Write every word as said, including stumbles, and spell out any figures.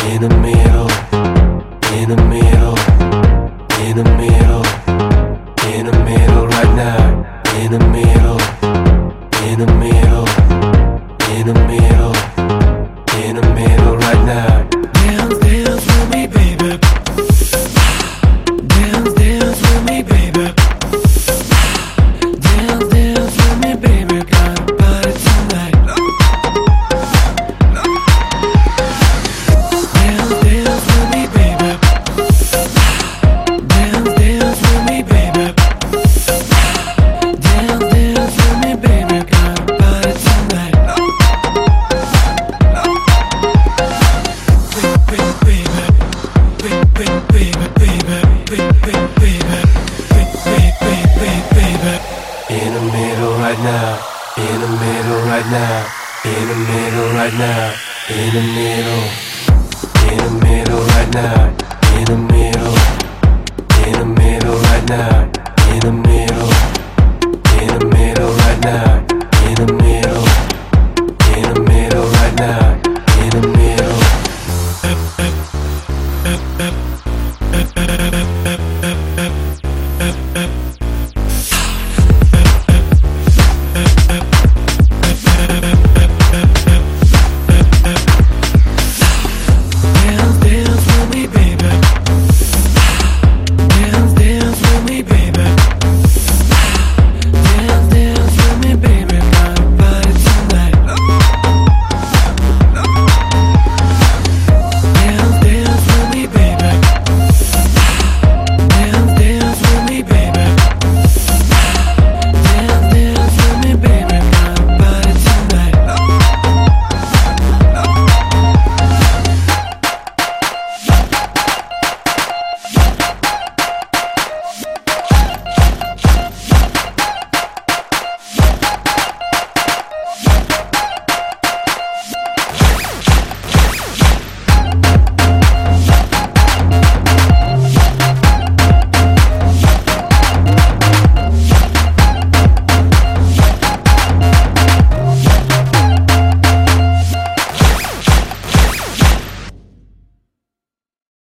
in the middle, in the middle, in the middle, in the middle right now, in the middle, in the middle, in the middle, in the middle right now. Dance, dance with me, baby. Dance, dance with me, baby. Dance, dance with me, baby. Got a party tonight. Dance, dance with me, baby. Dance, dance with me, baby. Dance, dance with me, baby. Got a party tonight. In the middle right now, in the middle right now, in the middle right now, in the middle, in the middle right now.